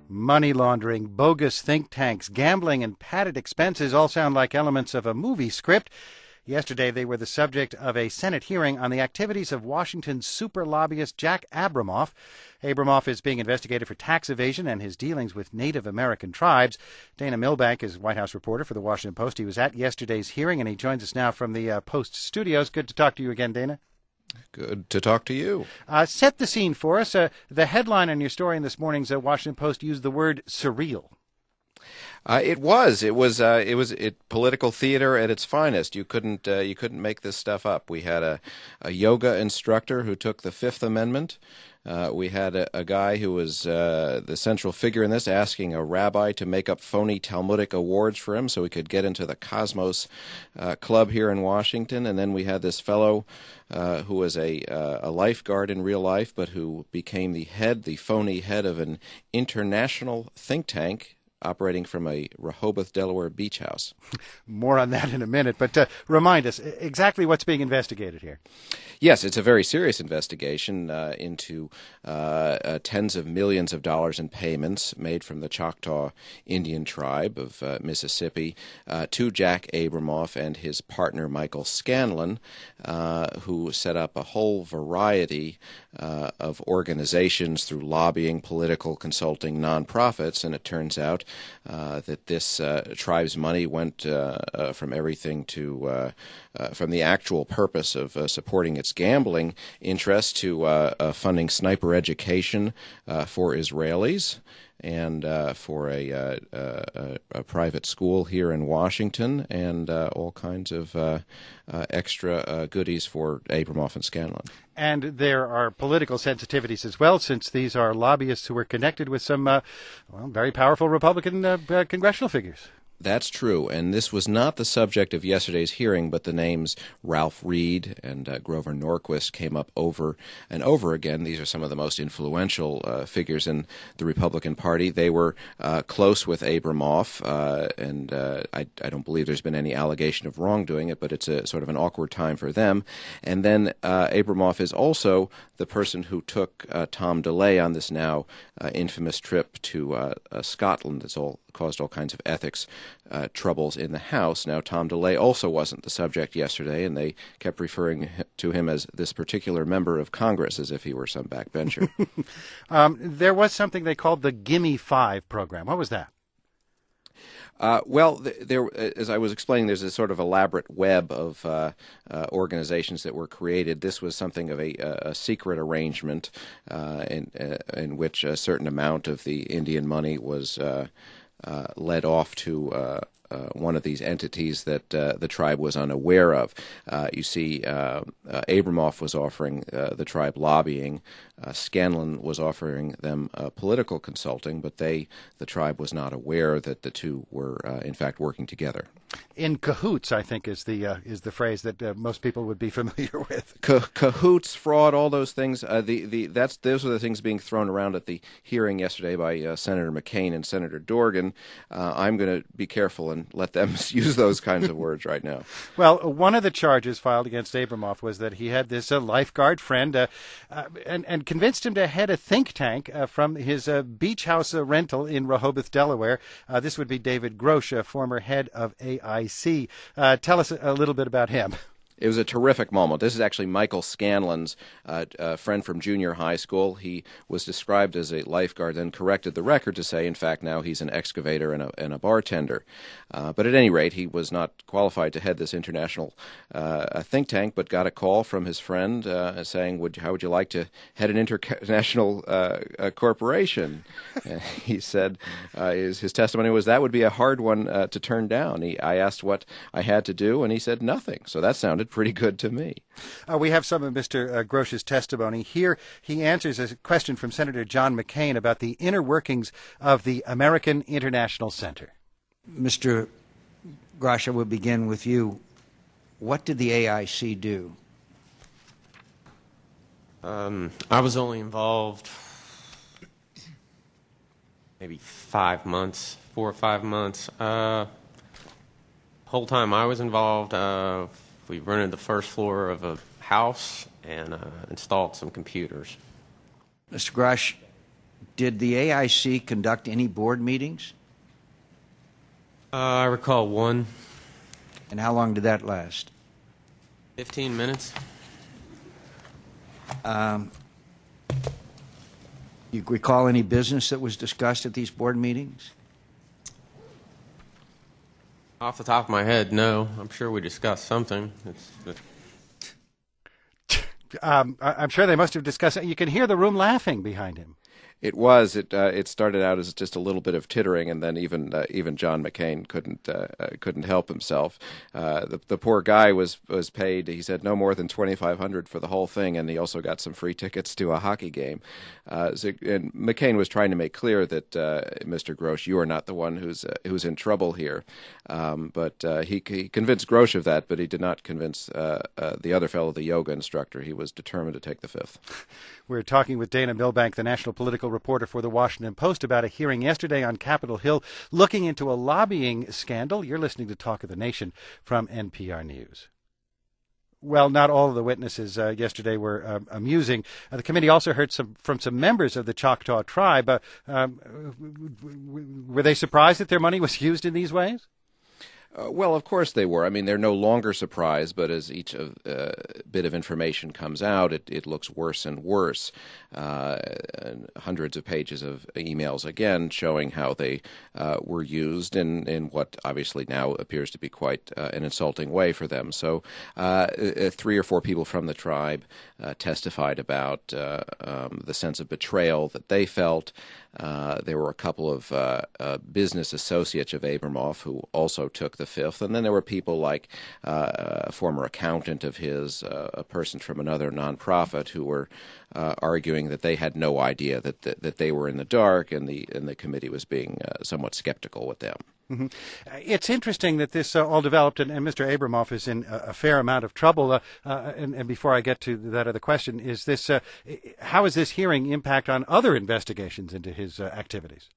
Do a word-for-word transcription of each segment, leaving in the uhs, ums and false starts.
Money laundering, bogus think tanks, gambling, and padded expenses all sound like elements of a movie script. Yesterday, they were the subject of a Senate hearing on the activities of Washington's super lobbyist Jack Abramoff. Abramoff is being investigated for tax evasion and his dealings with Native American tribes. Dana Milbank is White House reporter for the Washington Post. He was at yesterday's hearing, and he joins us now from the uh, Post studios. Good to talk to you again, Dana. Good to talk to you. Uh, set the scene for us. Uh, the headline on your story in this morning's uh, Washington Post used the word surreal. Uh, it was. It was. Uh, it was. It political theater at its finest. You couldn't. Uh, you couldn't make this stuff up. We had a, a yoga instructor who took the Fifth Amendment. Uh, we had a, a guy who was uh, the central figure in this, asking a rabbi to make up phony Talmudic awards for him so he could get into the Cosmos uh, Club here in Washington. And then we had this fellow uh, who was a, uh, a lifeguard in real life, but who became the head, the phony head of an international think tank operating from a Rehoboth, Delaware beach house. More on that in a minute, but uh, remind us exactly what's being investigated here. Yes, it's a very serious investigation uh, into uh, uh, tens of millions of dollars in payments made from the Choctaw Indian tribe of uh, Mississippi uh, to Jack Abramoff and his partner Michael Scanlon, uh, who set up a whole variety uh, of organizations through lobbying, political consulting, nonprofits, and it turns out uh, that this uh, tribe's money went uh, uh, from everything to uh, uh, from the actual purpose of uh, supporting its gambling interests to uh, uh, funding sniper education uh, for Israelis and uh, for a, uh, uh, a private school here in Washington, and uh, all kinds of uh, uh, extra uh, goodies for Abramoff and Scanlon. And there are political sensitivities as well, since these are lobbyists who are connected with some uh, well, very powerful Republican uh, uh, congressional figures. That's true, and this was not the subject of yesterday's hearing, but the names Ralph Reed and uh, Grover Norquist came up over and over again. These are some of the most influential uh, figures in the Republican Party. They were uh, close with Abramoff, uh, and uh, I, I don't believe there's been any allegation of wrongdoing it, but it's a sort of an awkward time for them. And then uh, Abramoff is also the person who took uh, Tom DeLay on this now uh, infamous trip to uh, uh, Scotland. That's all caused all kinds of ethics uh, troubles in the House. Now, Tom DeLay also wasn't the subject yesterday, and they kept referring to him as this particular member of Congress as if he were some backbencher. um, there was something they called the Gimme Five program. What was that? Uh, well, there, as I was explaining, there's a sort of elaborate web of uh, uh, organizations that were created. This was something of a, a secret arrangement uh, in, uh, in which a certain amount of the Indian money was uh, uh, led off to uh, uh, one of these entities that uh, the tribe was unaware of. Uh, you see, uh, uh, Abramoff was offering uh, the tribe lobbying. Uh, Scanlon was offering them uh, political consulting, but they, the tribe, was not aware that the two were, uh, in fact, working together. In cahoots, I think, is the uh, is the phrase that uh, most people would be familiar with. Ca- cahoots, fraud, all those things. Uh, the the that's those are the things being thrown around at the hearing yesterday by uh, Senator McCain and Senator Dorgan. Uh, I'm going to be careful and let them use those kinds of words right now. Well, one of the charges filed against Abramoff was that he had this uh, lifeguard friend uh, uh, and and convinced him to head a think tank uh, from his uh, beach house uh, rental in Rehoboth, Delaware. Uh, this would be David Grosh, a former head of A I C. Uh, tell us a, a little bit about him. It was a terrific moment. This is actually Michael Scanlon's uh, uh, friend from junior high school. He was described as a lifeguard, then corrected the record to say, in fact, now he's an excavator and a, and a bartender. Uh, but at any rate, he was not qualified to head this international uh, think tank, but got a call from his friend uh, saying, would, how would you like to head an international uh, uh, corporation? And he said uh, his, his testimony was that would be a hard one uh, to turn down. He, I asked what I had to do, and he said nothing. So that sounded pretty good to me. Uh, we have some of Mister Uh, Grosh's testimony. Here he answers a question from Senator John McCain about the inner workings of the American International Center. Mister Grosh, I will begin with you. What did the A I C do? Um, I was only involved maybe five months, four or five months. Uh, whole time I was involved, uh, we rented the first floor of a house and uh, installed some computers. Mister Grosh, Did the A I C conduct any board meetings? Uh, I recall one. And how long did that last? fifteen minutes. Um, you recall any business that was discussed at these board meetings? Off the top of my head, no. I'm sure we discussed something. It's, it, Um, I- I'm sure they must have discussed it. You can hear the room laughing behind him. It was. It uh, it started out as just a little bit of tittering, and then even uh, even John McCain couldn't uh, uh, couldn't help himself. Uh, the the poor guy was was paid. He said no more than twenty-five hundred for the whole thing, and he also got some free tickets to a hockey game. Uh, so, and McCain was trying to make clear that uh, Mister Grosh, you are not the one who's uh, who's in trouble here. Um, but uh, he he convinced Grosh of that, but he did not convince uh, uh, the other fellow, the yoga instructor. He was determined to take the fifth. We're talking with Dana Milbank, the national political reporter for the Washington Post, about a hearing yesterday on Capitol Hill looking into a lobbying scandal. You're listening to Talk of the Nation from N P R News. Well, not all of the witnesses uh, yesterday were uh, amusing. Uh, the committee also heard some from some members of the Choctaw tribe. Uh, um, were they surprised that their money was used in these ways? Uh, well, of course they were. I mean, they're no longer surprised, but as each of, uh, bit of information comes out, it, it looks worse and worse. Uh, and hundreds of pages of emails, again, showing how they uh, were used in, in what obviously now appears to be quite uh, an insulting way for them. So uh, three or four people from the tribe uh, testified about uh, um, the sense of betrayal that they felt. Uh, there were a couple of uh, uh, business associates of Abramoff who also took the fifth. And then there were people like uh, a former accountant of his, uh, a person from another nonprofit who were uh, arguing that they had no idea that, that that they were in the dark, and the and the committee was being uh, somewhat skeptical with them. Mm-hmm. It's interesting that this uh, all developed, and, and Mister Abramoff is in a, a fair amount of trouble. Uh, uh, and, and before I get to that other question, is this uh, how is this hearing impact on other investigations into his uh, activities?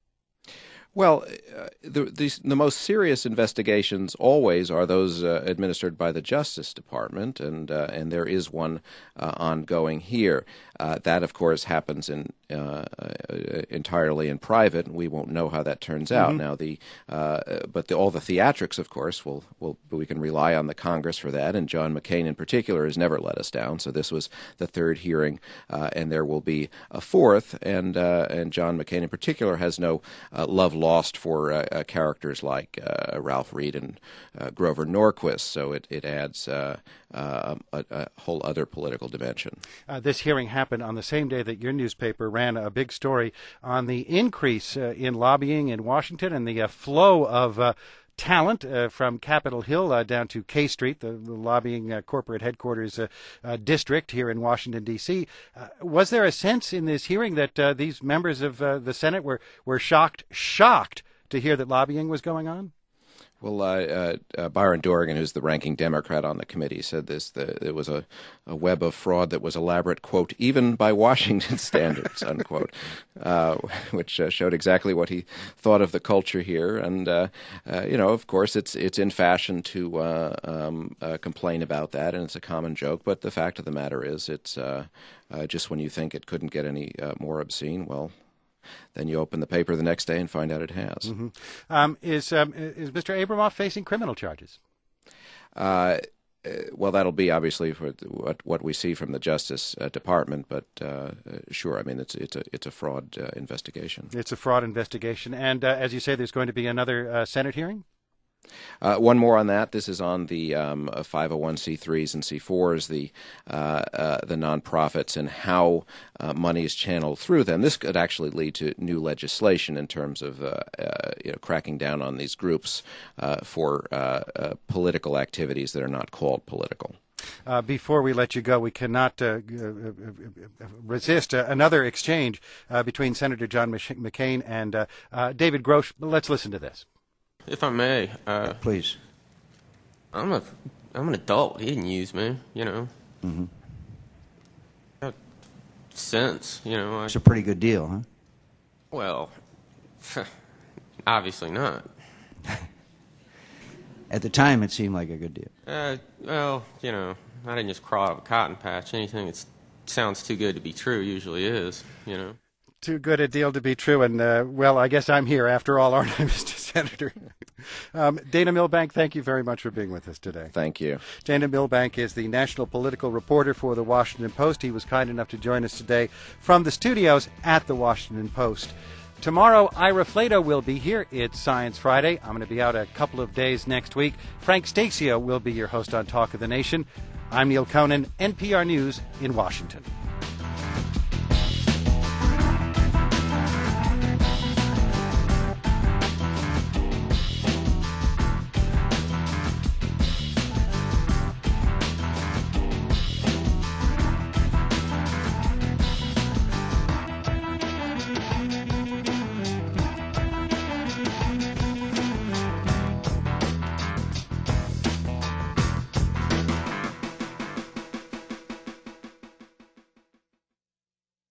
Well, uh, the, the the most serious investigations always are those uh, administered by the Justice Department, and uh, and there is one uh, ongoing here. Uh, that, of course, happens in uh, uh, entirely in private, and we won't know how that turns out. Mm-hmm. Now, the uh, but the, all the theatrics, of course, will will we can rely on the Congress for that. And John McCain, in particular, has never let us down. So this was the third hearing, uh, and there will be a fourth. And uh, and John McCain, in particular, has no uh, love lost for uh, uh, characters like uh, Ralph Reed and uh, Grover Norquist. So it it adds uh, uh, a, a whole other political dimension. Uh, this hearing happened on the same day that your newspaper ran a big story on the increase uh, in lobbying in Washington and the uh, flow of uh, talent uh, from Capitol Hill uh, down to K Street, the, the lobbying uh, corporate headquarters uh, uh, district here in Washington, D C Uh, was there a sense in this hearing that uh, these members of uh, the Senate were, were shocked, shocked to hear that lobbying was going on? Well, uh, uh, uh, Byron Dorgan, who's the ranking Democrat on the committee, said this, the, it was a, a web of fraud that was elaborate, quote, even by Washington standards, unquote, uh, which uh, showed exactly what he thought of the culture here. And, uh, uh, you know, of course, it's it's in fashion to uh, um, uh, complain about that, and it's a common joke. But the fact of the matter is, it's uh, uh, just when you think it couldn't get any uh, more obscene, well, then you open the paper the next day and find out it has. Mm-hmm. Um, is um, is Mister Abramoff facing criminal charges? Uh, well, that'll be obviously for what what we see from the Justice uh, Department, but uh, sure, I mean it's it's a it's a fraud uh, investigation. It's a fraud investigation, and uh, as you say, there's going to be another uh, Senate hearing. Uh, one more on that. This is on the um, five oh one c threes and C fours, the uh, uh, the nonprofits, and how uh, money is channeled through them. This could actually lead to new legislation in terms of uh, uh, you know, cracking down on these groups uh, for uh, uh, political activities that are not called political. Uh, before we let you go, we cannot uh, uh, resist uh, another exchange uh, between Senator John McCain and uh, uh, David Grosh. Let's listen to this. If I may, uh, please. I'm a, I'm an adult. He didn't use me, you know. Mm-hmm. Got sense, you know. I, It's a pretty good deal, huh? well, obviously not. At the time, it seemed like a good deal. Uh, well, you know, I didn't just crawl out of a cotton patch. Anything that sounds too good to be true usually is, you know. Too good a deal to be true. And, uh, well, I guess I'm here after all, aren't I, Mister Senator? um, Dana Milbank, thank you very much for being with us today. Thank you. Dana Milbank is the national political reporter for The Washington Post. He was kind enough to join us today from the studios at The Washington Post. Tomorrow, Ira Flato will be here. It's Science Friday. I'm going to be out a couple of days next week. Frank Stasio will be your host on Talk of the Nation. I'm Neil Conan, N P R News in Washington.